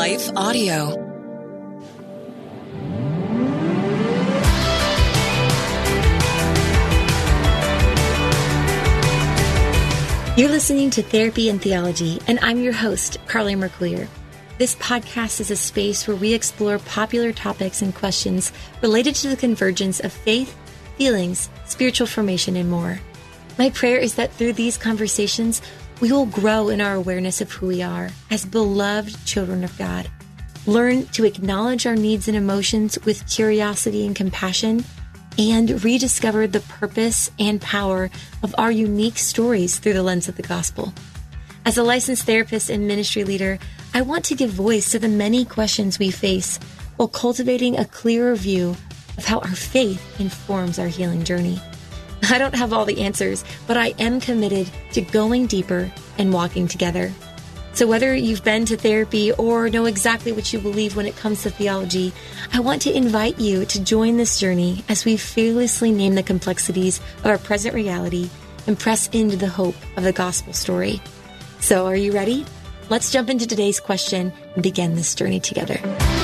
Life Audio. You're listening to Therapy and Theology, and I'm your host, Carly Mercoulier. This podcast is a space where we explore popular topics and questions related to the convergence of faith, feelings, spiritual formation, and more. My prayer is that through these conversations, we will grow in our awareness of who we are as beloved children of God, learn to acknowledge our needs and emotions with curiosity and compassion, and rediscover the purpose and power of our unique stories through the lens of the gospel. As a licensed therapist and ministry leader, I want to give voice to the many questions we face while cultivating a clearer view of how our faith informs our healing journey. I don't have all the answers, but I am committed to going deeper and walking together. So whether you've been to therapy or know exactly what you believe when it comes to theology, I want to invite you to join this journey as we fearlessly name the complexities of our present reality and press into the hope of the gospel story. So are you ready? Let's jump into today's question and begin this journey together.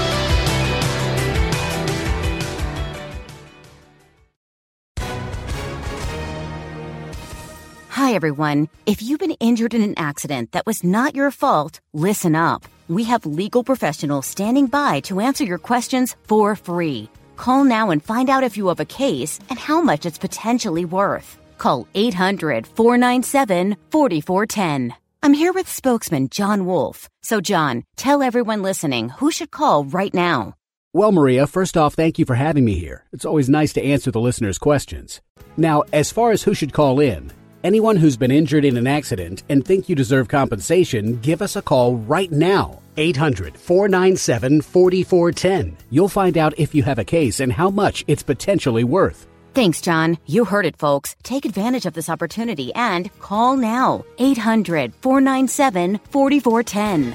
Hi, everyone. If you've been injured in an accident that was not your fault, listen up. We have legal professionals standing by to answer your questions for free. Call now and find out if you have a case and how much it's potentially worth. Call 800-497-4410. I'm here with spokesman John Wolf. So, John, tell everyone listening who should call right now. Well, Maria, first off, thank you for having me here. It's always nice to answer the listeners' questions. Now, as far as who should call in, anyone who's been injured in an accident and think you deserve compensation, give us a call right now. 800-497-4410. You'll find out if you have a case and how much it's potentially worth. Thanks, John. You heard it, folks. Take advantage of this opportunity and call now. 800-497-4410.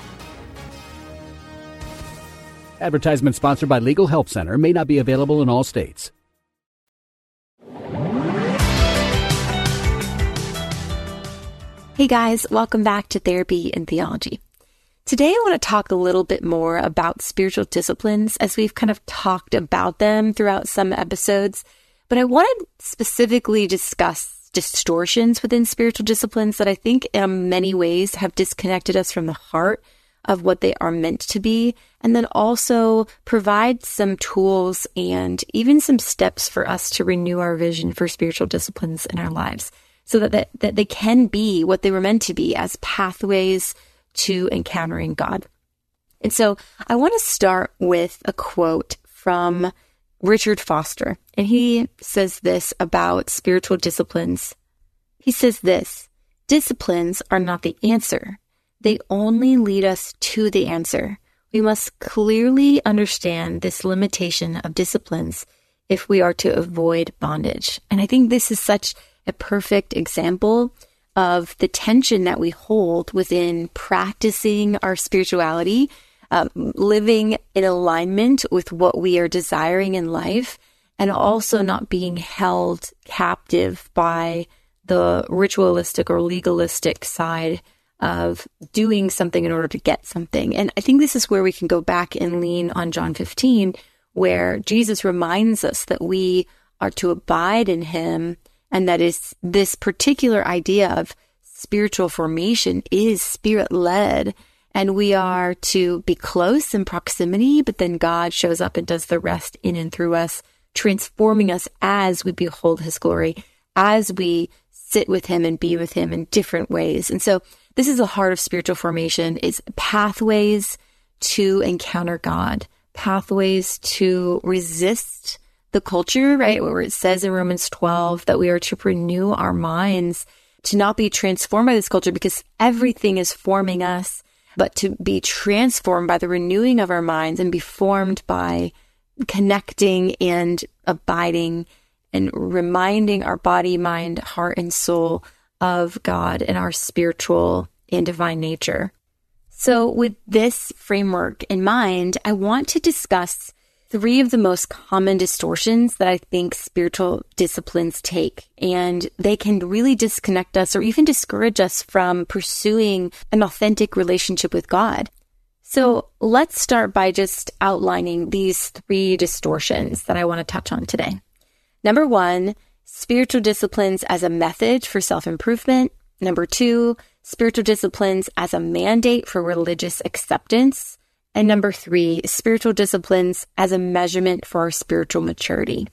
Advertisement sponsored by Legal Help Center. May not be available in all states. Hey guys, welcome back to Therapy and Theology. Today I want to talk a little bit more about spiritual disciplines as we've kind of talked about them throughout some episodes, but I want to specifically discuss distortions within spiritual disciplines that I think in many ways have disconnected us from the heart of what they are meant to be, and then also provide some tools and even some steps for us to renew our vision for spiritual disciplines in our lives, so that they can be what they were meant to be as pathways to encountering God. And so I want to start with a quote from Richard Foster. And he says this about spiritual disciplines. He says this: disciplines are not the answer. They only lead us to the answer. We must clearly understand this limitation of disciplines if we are to avoid bondage. And I think this is such a perfect example of the tension that we hold within practicing our spirituality, living in alignment with what we are desiring in life, and also not being held captive by the ritualistic or legalistic side of doing something in order to get something. And I think this is where we can go back and lean on John 15, where Jesus reminds us that we are to abide in him, and that is this particular idea of spiritual formation is spirit-led, and we are to be close in proximity, but then God shows up and does the rest in and through us, transforming us as we behold his glory, as we sit with him and be with him in different ways. And so this is the heart of spiritual formation, is pathways to encounter God, pathways to resist the culture, right? Where it says in Romans 12 that we are to renew our minds, to not be transformed by this culture because everything is forming us, but to be transformed by the renewing of our minds and be formed by connecting and abiding and reminding our body, mind, heart, and soul of God and our spiritual and divine nature. So with this framework in mind, I want to discuss 3 of the most common distortions that I think spiritual disciplines take, and they can really disconnect us or even discourage us from pursuing an authentic relationship with God. So let's start by just outlining these 3 distortions that I want to touch on today. Number 1, spiritual disciplines as a method for self-improvement. Number 2, spiritual disciplines as a mandate for religious acceptance. And number 3, spiritual disciplines as a measurement for our spiritual maturity.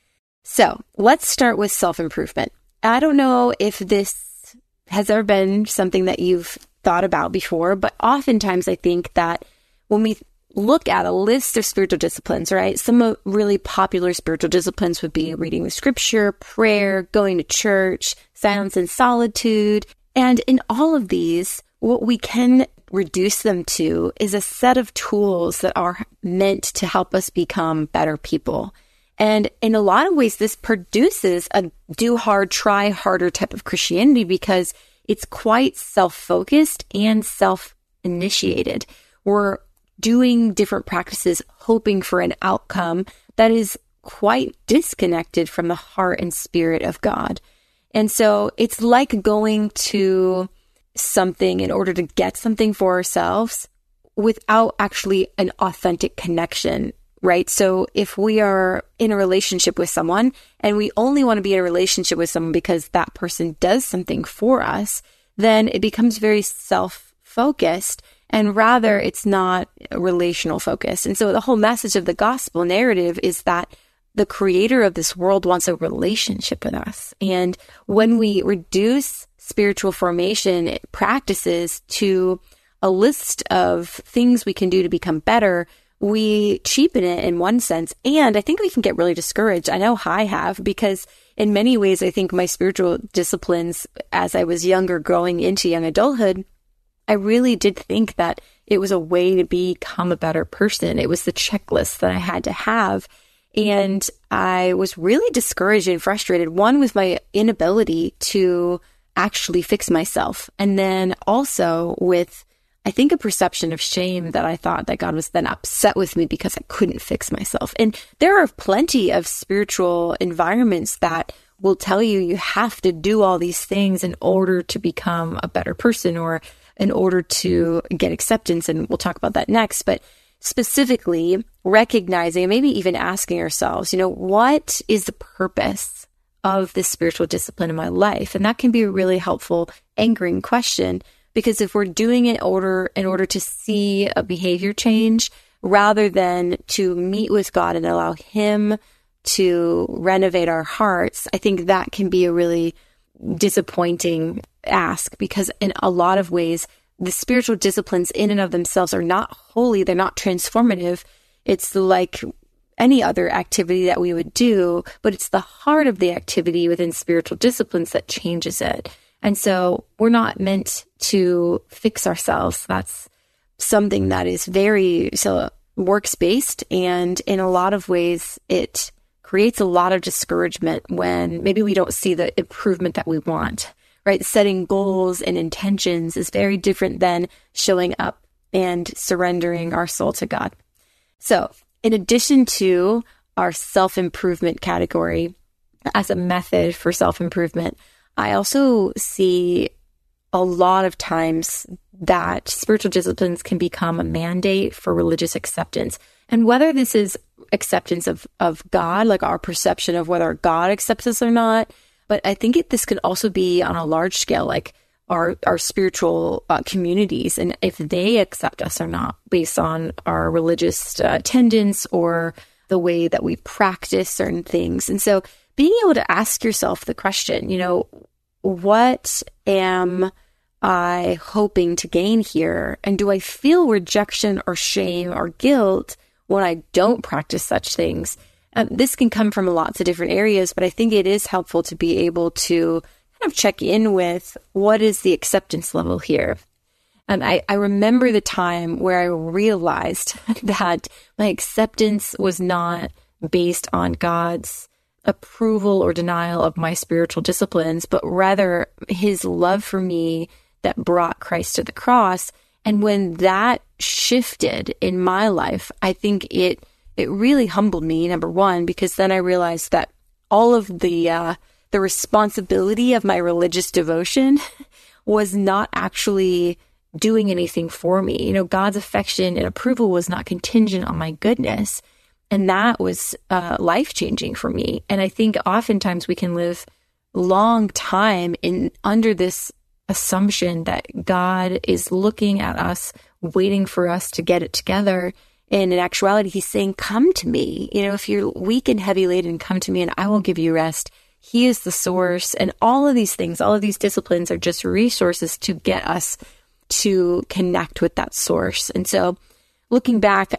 So let's start with self-improvement. I don't know if this has ever been something that you've thought about before, but oftentimes I think that when we look at a list of spiritual disciplines, right, some really popular spiritual disciplines would be reading the scripture, prayer, going to church, silence and solitude. And in all of these, what we can reduce them to is a set of tools that are meant to help us become better people. And in a lot of ways, this produces a do hard, try harder type of Christianity because it's quite self-focused and self-initiated. We're doing different practices, hoping for an outcome that is quite disconnected from the heart and spirit of God. And so it's like going to something in order to get something for ourselves without actually an authentic connection, right? So if we are in a relationship with someone and we only want to be in a relationship with someone because that person does something for us, then it becomes very self-focused, and rather it's not a relational focus. And so the whole message of the gospel narrative is that the creator of this world wants a relationship with us. And when we reduce spiritual formation practices to a list of things we can do to become better, we cheapen it in one sense. And I think we can get really discouraged. I know I have, because in many ways, I think my spiritual disciplines as I was younger, growing into young adulthood, I really did think that it was a way to become a better person. It was the checklist that I had to have. And I was really discouraged and frustrated, one, with my inability to actually fix myself. And then also with, I think, a perception of shame that I thought that God was then upset with me because I couldn't fix myself. And there are plenty of spiritual environments that will tell you you have to do all these things in order to become a better person or in order to get acceptance. And we'll talk about that next. But specifically recognizing, maybe even asking ourselves, what is the purpose of this spiritual discipline in my life? And that can be a really helpful anchoring question, because if we're doing it in order to see a behavior change, rather than to meet with God and allow Him to renovate our hearts, I think that can be a really disappointing ask, because in a lot of ways, the spiritual disciplines in and of themselves are not holy, they're not transformative. It's like any other activity that we would do, but it's the heart of the activity within spiritual disciplines that changes it. And so we're not meant to fix ourselves. That's something that is very works-based, and in a lot of ways, it creates a lot of discouragement when maybe we don't see the improvement that we want. Right? Setting goals and intentions is very different than showing up and surrendering our soul to God. So, in addition to our self-improvement category as a method for self-improvement, I also see a lot of times that spiritual disciplines can become a mandate for religious acceptance. And whether this is acceptance of God, like our perception of whether God accepts us or not, but I think this could also be on a large scale, like our spiritual communities, and if they accept us or not based on our religious attendance or the way that we practice certain things. And so being able to ask yourself the question, what am I hoping to gain here? And do I feel rejection or shame or guilt when I don't practice such things? This can come from lots of different areas, but I think it is helpful to be able to kind of check in with what is the acceptance level here. And I remember the time where I realized that my acceptance was not based on God's approval or denial of my spiritual disciplines, but rather His love for me that brought Christ to the cross. And when that shifted in my life, I think it really humbled me, number one, because then I realized that all of the responsibility of my religious devotion was not actually doing anything for me. God's affection and approval was not contingent on my goodness. And that was life-changing for me. And I think oftentimes we can live long time under this assumption that God is looking at us, waiting for us to get it together. And in actuality, he's saying, come to me. If you're weak and heavy laden, come to me and I will give you rest. He is the source. And all of these things, all of these disciplines are just resources to get us to connect with that source. And so looking back,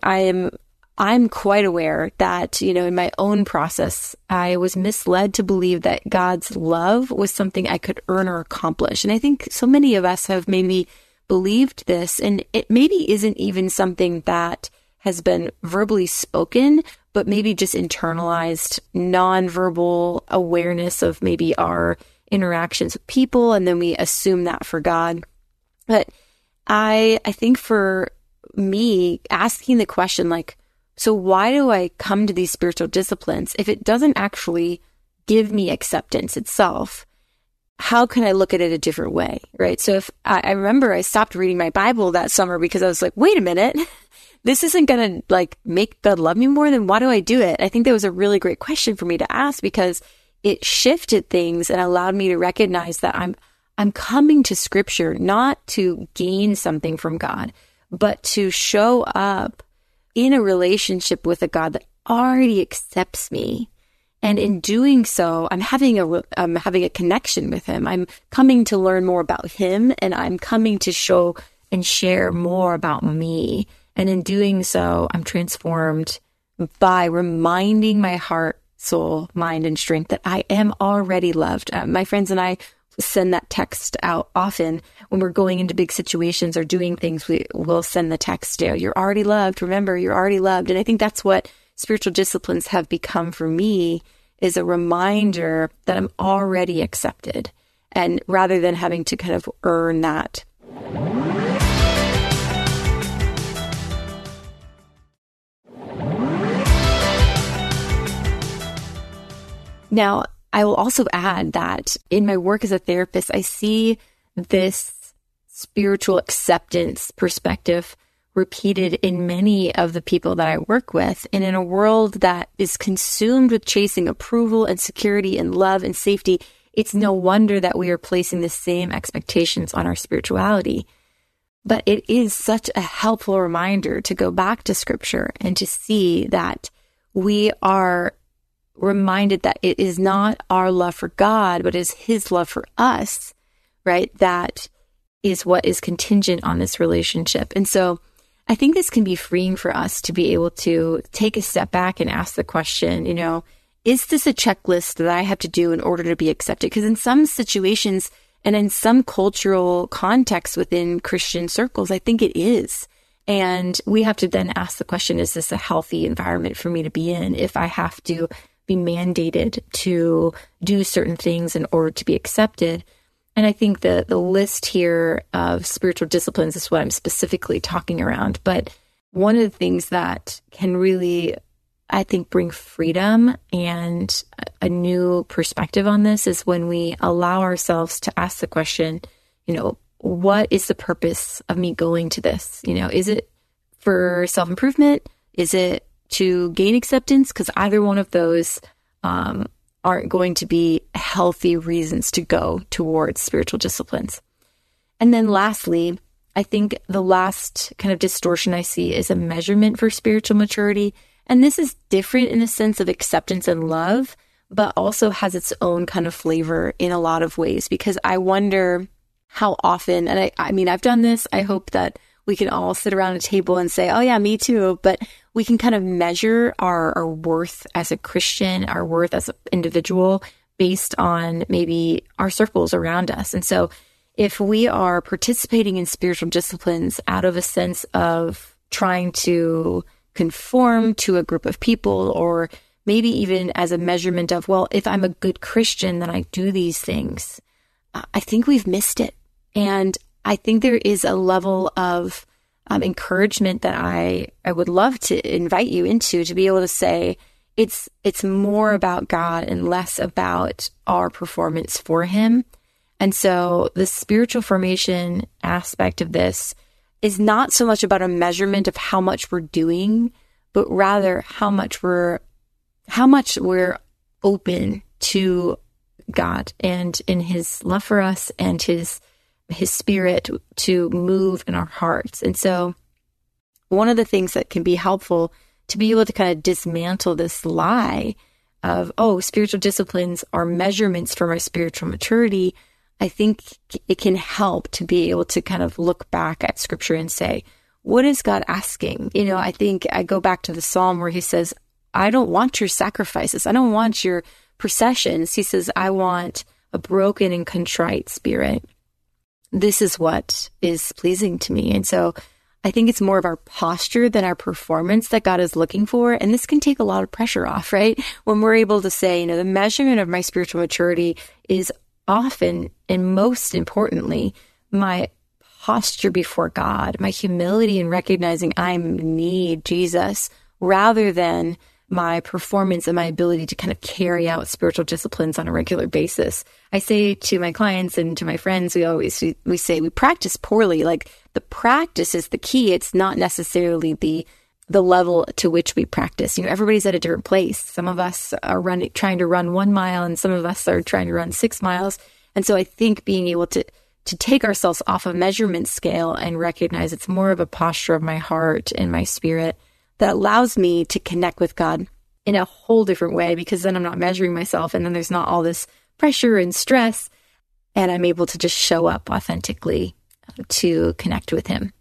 I'm quite aware that, in my own process, I was misled to believe that God's love was something I could earn or accomplish. And I think so many of us have maybe believed this, and it maybe isn't even something that has been verbally spoken, but maybe just internalized nonverbal awareness of maybe our interactions with people. And then we assume that for God. But I think for me, asking the question, so why do I come to these spiritual disciplines if it doesn't actually give me acceptance itself? How can I look at it a different way, right? So if I remember I stopped reading my Bible that summer because I was like, wait a minute, this isn't going to make God love me more, then why do I do it? I think that was a really great question for me to ask because it shifted things and allowed me to recognize that I'm coming to Scripture not to gain something from God, but to show up in a relationship with a God that already accepts me. And in doing so, I'm having a connection with him. I'm coming to learn more about him, and I'm coming to show and share more about me. And in doing so, I'm transformed by reminding my heart, soul, mind, and strength that I am already loved. My friends and I send that text out often when we're going into big situations or doing things. We'll send the text, you're already loved. Remember, you're already loved. And I think that's what spiritual disciplines have become for me, is a reminder that I'm already accepted, and rather than having to kind of earn that. Now, I will also add that in my work as a therapist, I see this spiritual acceptance perspective repeated in many of the people that I work with. And in a world that is consumed with chasing approval and security and love and safety, it's no wonder that we are placing the same expectations on our spirituality. But it is such a helpful reminder to go back to Scripture and to see that we are reminded that it is not our love for God, but is his love for us, right? That is what is contingent on this relationship. And so I think this can be freeing for us to be able to take a step back and ask the question, is this a checklist that I have to do in order to be accepted? Because in some situations and in some cultural contexts within Christian circles, I think it is. And we have to then ask the question, is this a healthy environment for me to be in if I have to be mandated to do certain things in order to be accepted? And I think the list here of spiritual disciplines is what I'm specifically talking around. But one of the things that can really, I think, bring freedom and a new perspective on this is when we allow ourselves to ask the question, what is the purpose of me going to this? Is it for self-improvement? Is it to gain acceptance? Because either one of those aren't going to be healthy reasons to go towards spiritual disciplines. And then lastly, I think the last kind of distortion I see is a measurement for spiritual maturity. And this is different in the sense of acceptance and love, but also has its own kind of flavor in a lot of ways, because I wonder how often, and I mean, I've done this, I hope that we can all sit around a table and say, oh yeah, me too. But we can kind of measure our worth as a Christian, our worth as an individual based on maybe our circles around us. And so if we are participating in spiritual disciplines out of a sense of trying to conform to a group of people, or maybe even as a measurement of, well, if I'm a good Christian, then I do these things, I think we've missed it. And I think there is a level of encouragement that I would love to invite you into, to be able to say it's more about God and less about our performance for Him. And so the spiritual formation aspect of this is not so much about a measurement of how much we're doing, but rather how much we're open to God and in his love for us and his spirit to move in our hearts. And so one of the things that can be helpful to be able to kind of dismantle this lie of, spiritual disciplines are measurements for my spiritual maturity, I think it can help to be able to kind of look back at scripture and say, what is God asking? I think I go back to the Psalm where he says, I don't want your sacrifices. I don't want your processions. He says, I want a broken and contrite spirit. This is what is pleasing to me. And so I think it's more of our posture than our performance that God is looking for. And this can take a lot of pressure off, right? When we're able to say, the measurement of my spiritual maturity is often and most importantly, my posture before God, my humility in recognizing I need Jesus rather than my performance and my ability to kind of carry out spiritual disciplines on a regular basis. I say to my clients and to my friends, we say we practice poorly. Like the practice is the key. It's not necessarily the level to which we practice. Everybody's at a different place. Some of us are trying to run 1 mile and some of us are trying to run 6 miles. And so I think being able to take ourselves off a measurement scale and recognize it's more of a posture of my heart and my spirit that allows me to connect with God in a whole different way, because then I'm not measuring myself and then there's not all this pressure and stress, and I'm able to just show up authentically to connect with him.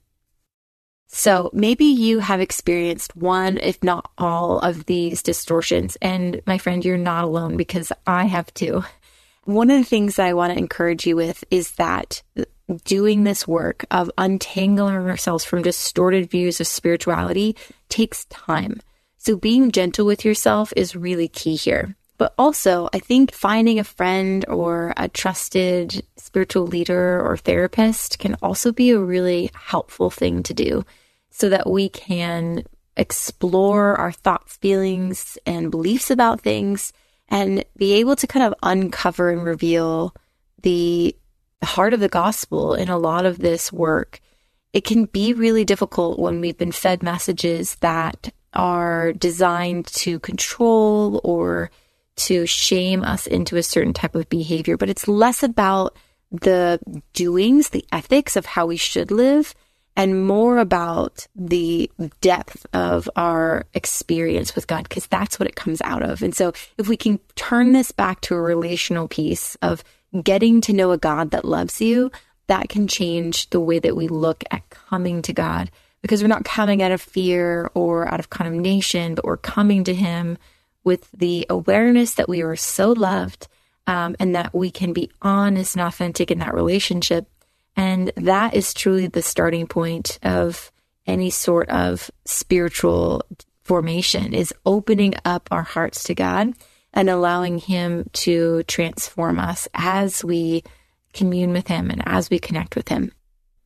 So maybe you have experienced one, if not all, of these distortions. And my friend, you're not alone, because I have too. One of the things that I want to encourage you with is that doing this work of untangling ourselves from distorted views of spirituality takes time. So being gentle with yourself is really key here. But also, I think finding a friend or a trusted spiritual leader or therapist can also be a really helpful thing to do, so that we can explore our thoughts, feelings, and beliefs about things and be able to kind of uncover and reveal the heart of the gospel in a lot of this work. It can be really difficult when we've been fed messages that are designed to control or to shame us into a certain type of behavior, but it's less about the doings, the ethics of how we should live, and more about the depth of our experience with God, because that's what it comes out of. And so if we can turn this back to a relational piece of getting to know a God that loves you, that can change the way that we look at coming to God, because we're not coming out of fear or out of condemnation, but we're coming to him with the awareness that we are so loved, and that we can be honest and authentic in that relationship. And that is truly the starting point of any sort of spiritual formation, is opening up our hearts to God and allowing him to transform us as we commune with him and as we connect with him.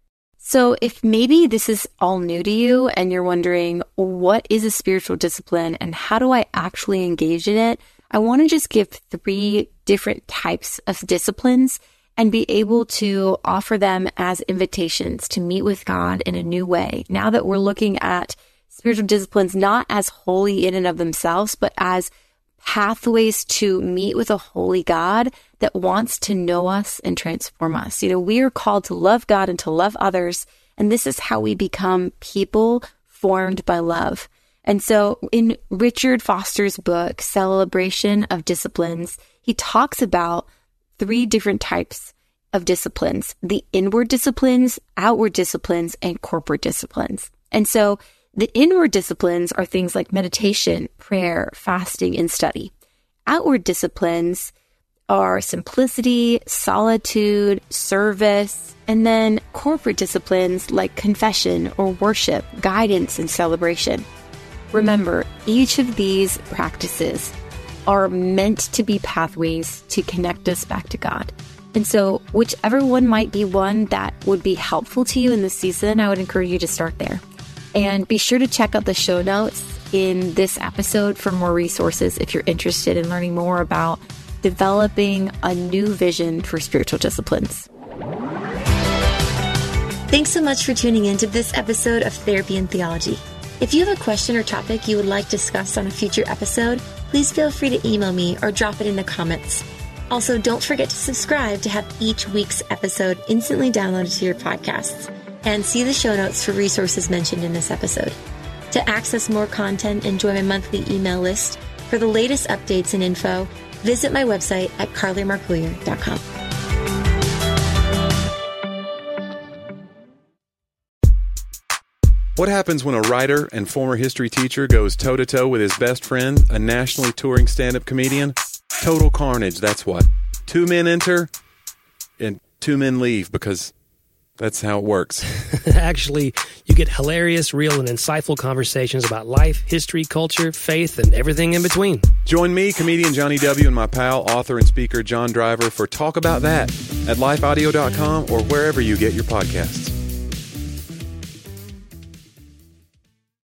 So if maybe this is all new to you and you're wondering, what is a spiritual discipline and how do I actually engage in it? I want to just give 3 different types of disciplines and be able to offer them as invitations to meet with God in a new way. Now that we're looking at spiritual disciplines not as holy in and of themselves, but as pathways to meet with a holy God that wants to know us and transform us. We are called to love God and to love others, and this is how we become people formed by love. And so in Richard Foster's book, Celebration of Disciplines, he talks about 3 different types of disciplines: the inward disciplines, outward disciplines, and corporate disciplines. And so the inward disciplines are things like meditation, prayer, fasting, and study. Outward disciplines are simplicity, solitude, service, and then corporate disciplines like confession or worship, guidance, and celebration. Remember, each of these practices are meant to be pathways to connect us back to God. And so whichever one might be one that would be helpful to you in this season, I would encourage you to start there. And be sure to check out the show notes in this episode for more resources if you're interested in learning more about developing a new vision for spiritual disciplines. Thanks so much for tuning in to this episode of Therapy and Theology. If you have a question or topic you would like discussed on a future episode, please feel free to email me or drop it in the comments. Also, don't forget to subscribe to have each week's episode instantly downloaded to your podcasts, and see the show notes for resources mentioned in this episode. To access more content and join my monthly email list for the latest updates and info, visit my website at carlymarcollier.com. What happens when a writer and former history teacher goes toe-to-toe with his best friend, a nationally touring stand-up comedian? Total carnage, that's what. 2 men enter, and 2 men leave, because that's how it works. Actually, you get hilarious, real, and insightful conversations about life, history, culture, faith, and everything in between. Join me, comedian Johnny W., and my pal, author and speaker John Driver for Talk About That at lifeaudio.com or wherever you get your podcasts.